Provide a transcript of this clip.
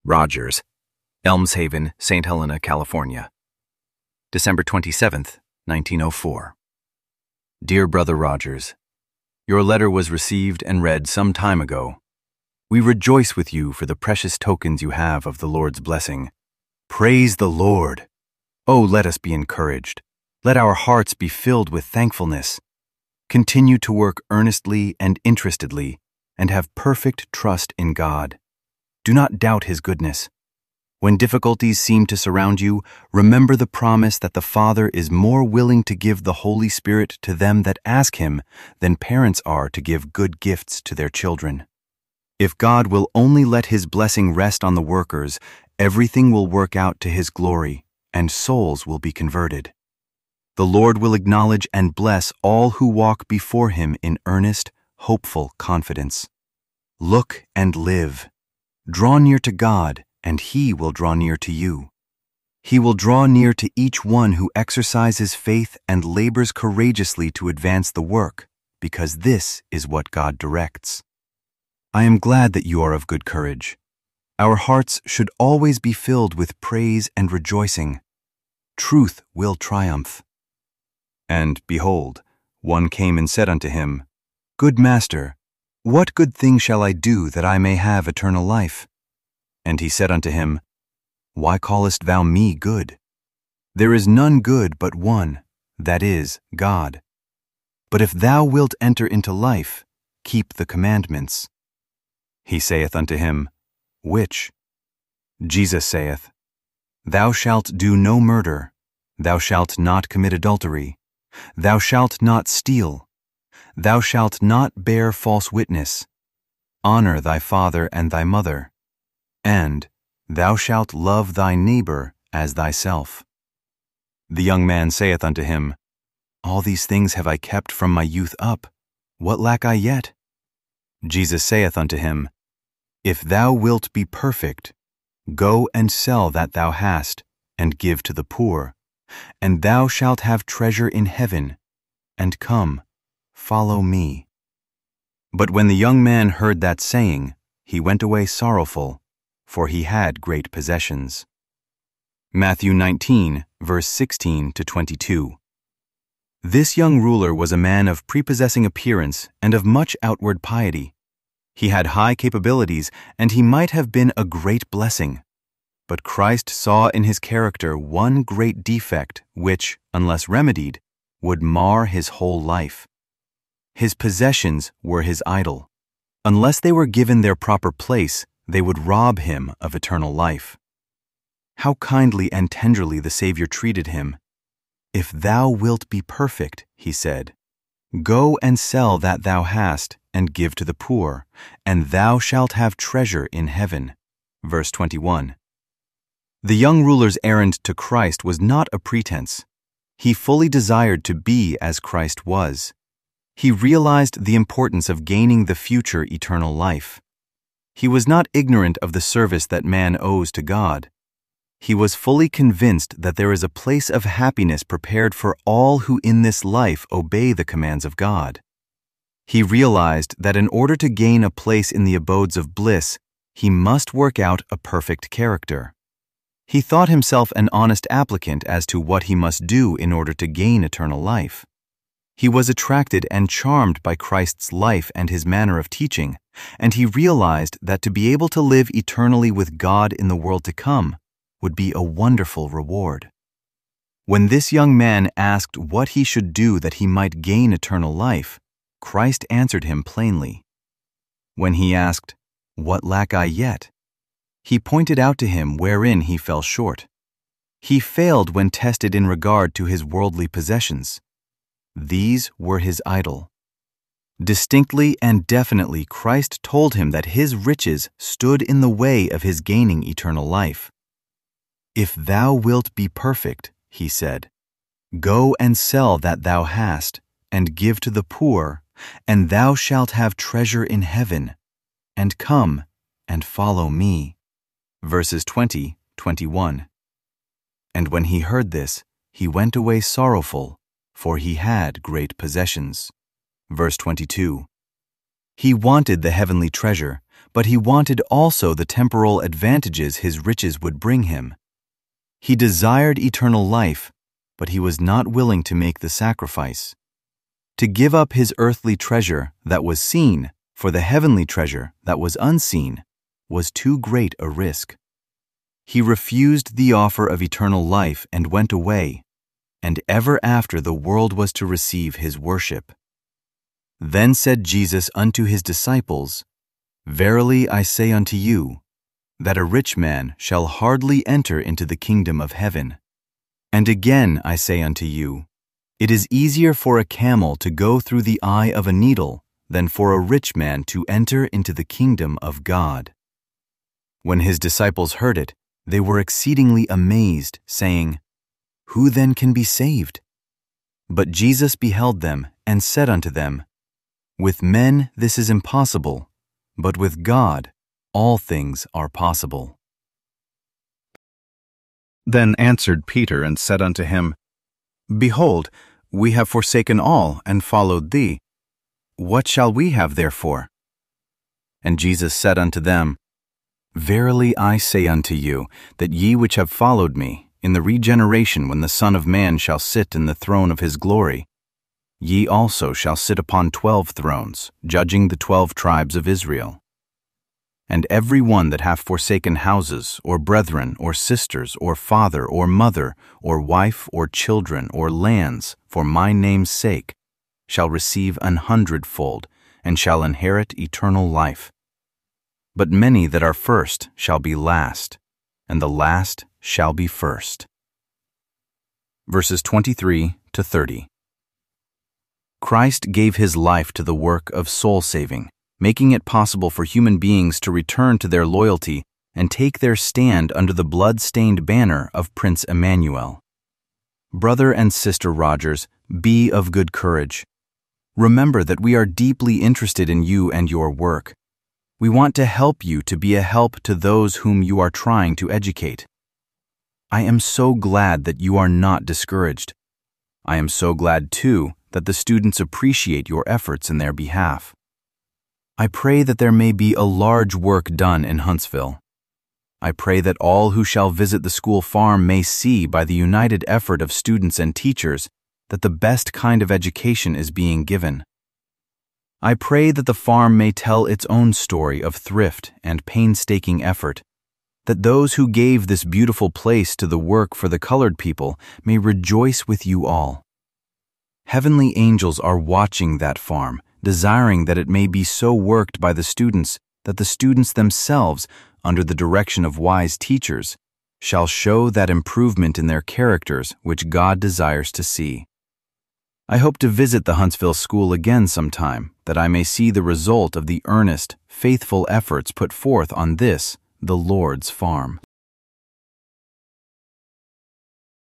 Rogers, Elms Haven, St. Helena, California. December 27th, 1904. Dear Brother Rogers, your letter was received and read some time ago. We rejoice with you for the precious tokens you have of the Lord's blessing. Praise the Lord! Oh, let us be encouraged. Let our hearts be filled with thankfulness. Continue to work earnestly and interestedly, and have perfect trust in God. Do not doubt His goodness. When difficulties seem to surround you, remember the promise that the Father is more willing to give the Holy Spirit to them that ask Him than parents are to give good gifts to their children. If God will only let His blessing rest on the workers, everything will work out to His glory, and souls will be converted. The Lord will acknowledge and bless all who walk before Him in earnest, hopeful confidence. Look and live. Draw near to God, and He will draw near to you. He will draw near to each one who exercises faith and labors courageously to advance the work, because this is what God directs. I am glad that you are of good courage. Our hearts should always be filled with praise and rejoicing. Truth will triumph. And behold, one came and said unto him, Good Master, what good thing shall I do that I may have eternal life? And he said unto him, Why callest thou me good? There is none good but one, that is, God. But if thou wilt enter into life, keep the commandments. He saith unto him, Which? Jesus saith, Thou shalt do no murder, thou shalt not commit adultery, thou shalt not steal, thou shalt not bear false witness, honor thy father and thy mother, and thou shalt love thy neighbor as thyself. The young man saith unto him, All these things have I kept from my youth up. What lack I yet? Jesus saith unto him, If thou wilt be perfect, go and sell that thou hast, and give to the poor, and thou shalt have treasure in heaven, and come, follow me. But when the young man heard that saying, he went away sorrowful, for he had great possessions. Matthew 19, verse 16 to 22. This young ruler was a man of prepossessing appearance and of much outward piety. He had high capabilities, and he might have been a great blessing. But Christ saw in his character one great defect which, unless remedied, would mar his whole life. His possessions were his idol. Unless they were given their proper place, they would rob him of eternal life. How kindly and tenderly the Savior treated him. If thou wilt be perfect, he said, go and sell that thou hast, and give to the poor, and thou shalt have treasure in heaven. Verse 21. The young ruler's errand to Christ was not a pretense. He fully desired to be as Christ was. He realized the importance of gaining the future eternal life. He was not ignorant of the service that man owes to God. He was fully convinced that there is a place of happiness prepared for all who in this life obey the commands of God. He realized that in order to gain a place in the abodes of bliss, he must work out a perfect character. He thought himself an honest applicant as to what he must do in order to gain eternal life. He was attracted and charmed by Christ's life and his manner of teaching, and he realized that to be able to live eternally with God in the world to come would be a wonderful reward. When this young man asked what he should do that he might gain eternal life, Christ answered him plainly. When he asked, "What lack I yet?" he pointed out to him wherein he fell short. He failed when tested in regard to his worldly possessions. These were his idol. Distinctly and definitely, Christ told him that his riches stood in the way of his gaining eternal life. "If thou wilt be perfect," he said, "go and sell that thou hast, and give to the poor, and thou shalt have treasure in heaven, and come and follow me." Verses 20, 21. And when he heard this, he went away sorrowful, for he had great possessions. Verse 22. He wanted the heavenly treasure, but he wanted also the temporal advantages his riches would bring him. He desired eternal life, but he was not willing to make the sacrifice. To give up his earthly treasure that was seen for the heavenly treasure that was unseen was too great a risk. He refused the offer of eternal life and went away, and ever after the world was to receive his worship. Then said Jesus unto his disciples, Verily I say unto you, that a rich man shall hardly enter into the kingdom of heaven. And again I say unto you, it is easier for a camel to go through the eye of a needle than for a rich man to enter into the kingdom of God. When his disciples heard it, they were exceedingly amazed, saying, Who then can be saved? But Jesus beheld them and said unto them, With men this is impossible, but with God all things are possible. Then answered Peter and said unto him, Behold, we have forsaken all and followed thee. What shall we have therefore? And Jesus said unto them, Verily I say unto you, that ye which have followed me, in the regeneration when the Son of Man shall sit in the throne of his glory, ye also shall sit upon 12 thrones, judging the 12 tribes of Israel. And every one that hath forsaken houses, or brethren, or sisters, or father, or mother, or wife, or children, or lands, for my name's sake, shall receive 100-fold, and shall inherit eternal life. But many that are first shall be last, and the last shall be first. Verses 23 to 30. Christ gave his life to the work of soul-saving, making it possible for human beings to return to their loyalty and take their stand under the blood-stained banner of Prince Emmanuel. Brother and Sister Rogers, be of good courage. Remember that we are deeply interested in you and your work. We want to help you to be a help to those whom you are trying to educate. I am so glad that you are not discouraged. I am so glad, too, that the students appreciate your efforts in their behalf. I pray that there may be a large work done in Huntsville. I pray that all who shall visit the school farm may see by the united effort of students and teachers that the best kind of education is being given. I pray that the farm may tell its own story of thrift and painstaking effort, that those who gave this beautiful place to the work for the colored people may rejoice with you all. Heavenly angels are watching that farm, desiring that it may be so worked by the students that the students themselves, under the direction of wise teachers, shall show that improvement in their characters which God desires to see. I hope to visit the Huntsville School again sometime, that I may see the result of the earnest, faithful efforts put forth on this, the Lord's farm.